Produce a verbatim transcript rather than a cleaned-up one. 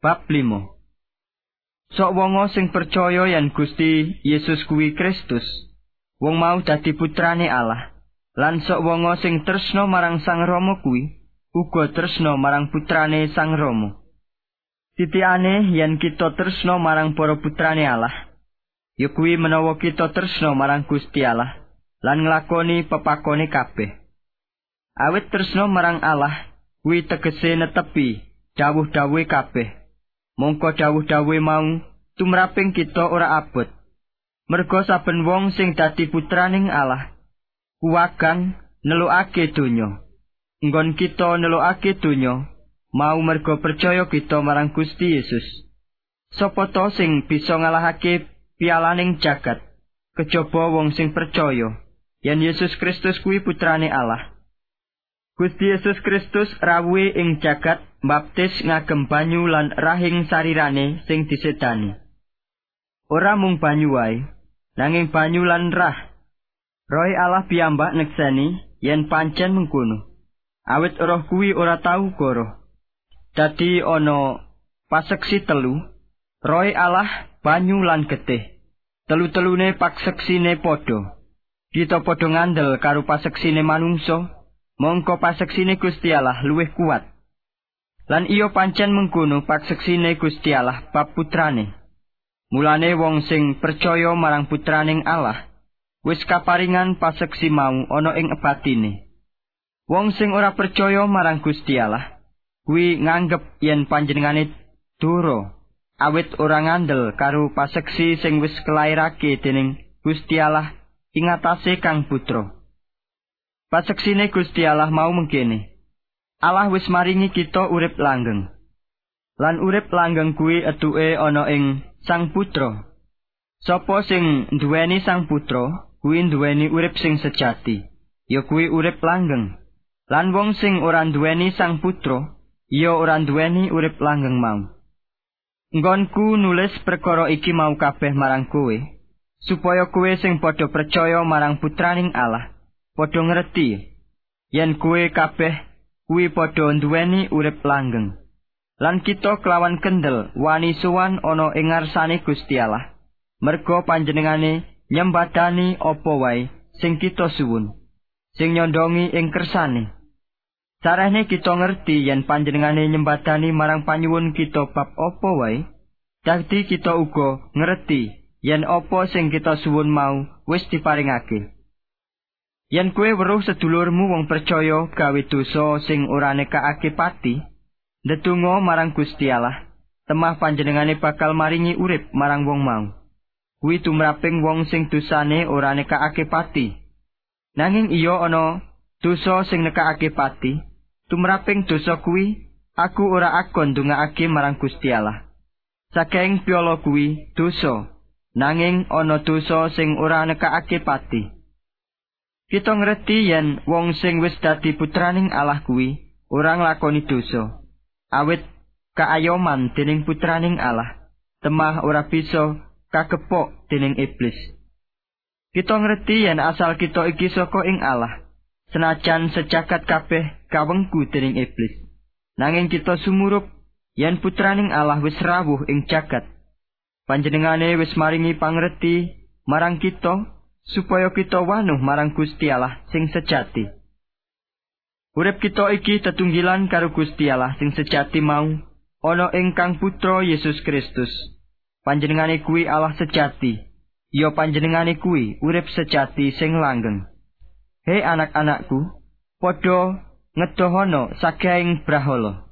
Bab limo. Sok wongo sing percaya yen Gusti Yesus kuwi Kristus, wong mau dadi putrane Allah. Lan sok wongo sing tresna marang Sang Rama kuwi uga tresna marang putrane Sang Rama. Titiane yen kita tresna marang para putrane Allah, ya kuwi menawa kita tresna marang Gusti Allah lan nglakoni pepakone kabeh. Awit tresna marang Allah kuwi tegese netepi dawuh-dawuhe kabeh. Mongko dawuh-dawuhe mau tumraping kita ora abot. Merga saben wong sing dadi putraning Allah kuwagan nelukake donya. Nggon kita nelukake donya mau merga percaya kita marang Gusti Yesus. Sapa to sing bisa ngalahake pialaning jagat kejaba wong sing percaya yen Yesus Kristus kuwi putrane Allah. Gusti Yesus Kristus rawuhe ing jagat mbaptis ngagem banyu lan rahing sarirane sing disedani. Ora mung banyu wae, nanging banyu lan rah. Roh Allah piyambak nekseni yen pancen mengkono. Awit roh kuwi ora tau goroh. Dadi ana paseksi telu, Roh Allah, banyu lan getih. Telu-telune paseksine padha. Kita padha ngandel karo paseksine manungsa. Mongko paseksine Gusti Allah luwih kuat. Lan iya pancen mengkono paseksine Gusti Allah bab putrane. Mulane wong sing percaya marang putraning Allah wis kaparingan paseksi mau ana ing batine. Wong sing ora percaya marang Gusti Allah kuwi nganggep yen panjenengane dura awit ora ngandel karo paseksi sing wis kelairake dening Gusti Allah ing atase Kang Putra. Paseksine Gusti Allah mau mengkene. Allah wis maringi kita urip langgeng. Lan urip langgeng kuwi etuke ana ing Sang Putra. Sapa sing nduweni Sang Putra, kuwi nduweni urip sing sejati. Ya kuwi urip langgeng. Lan wong sing ora nduweni Sang Putra, ya ora nduweni urip langgeng mau. Nggonku nulis perkara iki mau kabeh marang kowe, supaya kowe sing padha percaya marang putraning Allah padha ngerti yen kowe kabeh kuwi padha nduweni urip langgeng. Lan kita kelawan kendel wani sowan ana ing ngarsane Gusti Allah. Merga panjenengane nyembadani apa wae sing kita suwun, sing nyondongi ing kersane. Carane kita ngerti yen panjenengane nyembadani marang panyuwun kita bab apa wae, dadi kita uga ngerti yen apa sing kita suwun mau wis diparingake. Yen kowe weruh sedulurmu wong percaya gawe dosa sing ora nekakake pati, ndedonga marang Gusti Allah, temah panjenengane bakal maringi urip marang wong mau. Kuwi tumraping wong sing dosane ora nekakake pati. Nanging iya ana dosa sing nekakake pati, tumraping dosa kuwi aku ora akon ndongaake marang Gusti Allah. Saking piala kuwi dosa, nanging ana dosa sing ora nekakake pati. Kita ngerti yen wong sing wis dadi putraning Allah kuwi ora nglakoni dosa. Awit kaayoman dening putraning Allah, temah ora bisa kakepok dening iblis. Kita ngerti yen asal kita iki saka ing Allah, senajan sejagat kabeh kawengku dening iblis. Nanging kita sumurup yen putraning Allah wis rawuh ing jagat. Panjenengane wis maringi pangerti marang kita supaya kita wanuh marang Gusti Allah sing sejati. Urip kita iki tetunggilan karo Gusti Allah sing sejati mau ana ing Kang Putra Yesus Kristus. Panjenengane kuwi Allah sejati. Ya panjenengane kuwi urip sejati sing langgeng. Hei anak-anakku, padha ngedohono saking brahala.